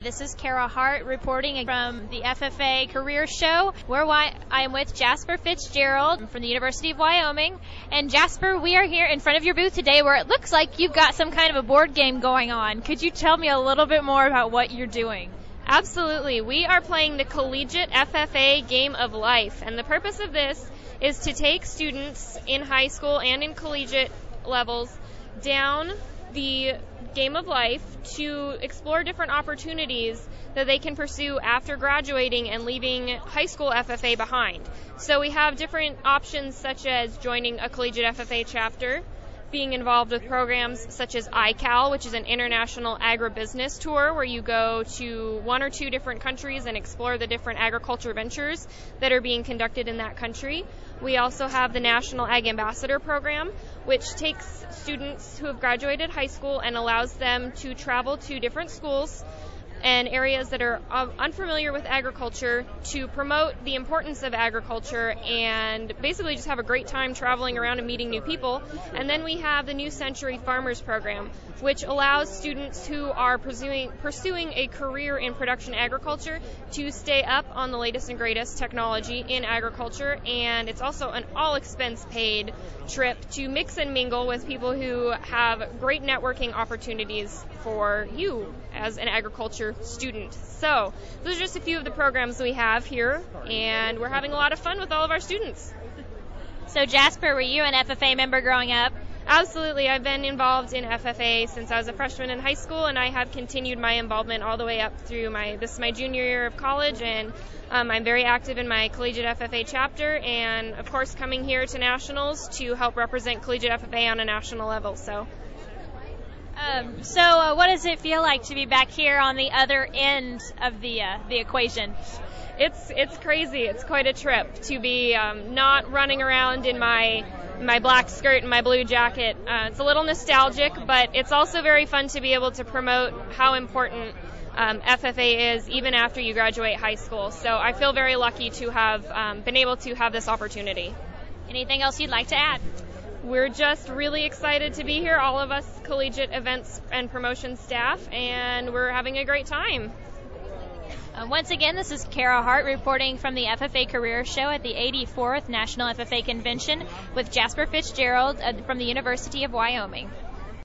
This is Kara Hart reporting from the FFA Career Show, where I am with Jasper Fitzgerald from the University of Wyoming. And Jasper, we are here in front of your booth today where it looks like you've got some kind of a board game going on. Could you tell me a little bit more about what you're doing? Absolutely. We are playing the Collegiate FFA Game of Life, and the purpose of this is to take students in high school and in collegiate levels down the game of life to explore different opportunities that they can pursue after graduating and leaving high school FFA behind. So we have different options such as joining a collegiate FFA chapter, being involved with programs such as ICAL, which is an international agribusiness tour where you go to one or two different countries and explore the different agriculture ventures that are being conducted in that country. We also have the National Ag Ambassador Program, which takes students who have graduated high school and allows them to travel to different schools and areas that are unfamiliar with agriculture to promote the importance of agriculture and basically just have a great time traveling around and meeting new people. And then we have the New Century Farmers Program, which allows students who are pursuing a career in production agriculture to stay up on the latest and greatest technology in agriculture. And it's also an all-expense-paid trip to mix and mingle with people who have great networking opportunities for you as an agriculture student. So those are just a few of the programs we have here, and we're having a lot of fun with all of our students. So Jasper, were you an FFA member growing up? Absolutely. I've been involved in FFA since I was a freshman in high school, and I have continued my involvement all the way up through this is my junior year of college, and I'm very active in my collegiate FFA chapter, and of course coming here to nationals to help represent collegiate FFA on a national level. So what does it feel like to be back here on the other end of the equation? It's crazy. It's quite a trip to be not running around in my black skirt and my blue jacket. It's a little nostalgic, but it's also very fun to be able to promote how important FFA is even after you graduate high school. So I feel very lucky to have been able to have this opportunity. Anything else you'd like to add? We're just really excited to be here, all of us collegiate events and promotion staff, and we're having a great time. Once again, this is Kara Hart reporting from the FFA Career Show at the 84th National FFA Convention with Jasper Fitzgerald from the University of Wyoming.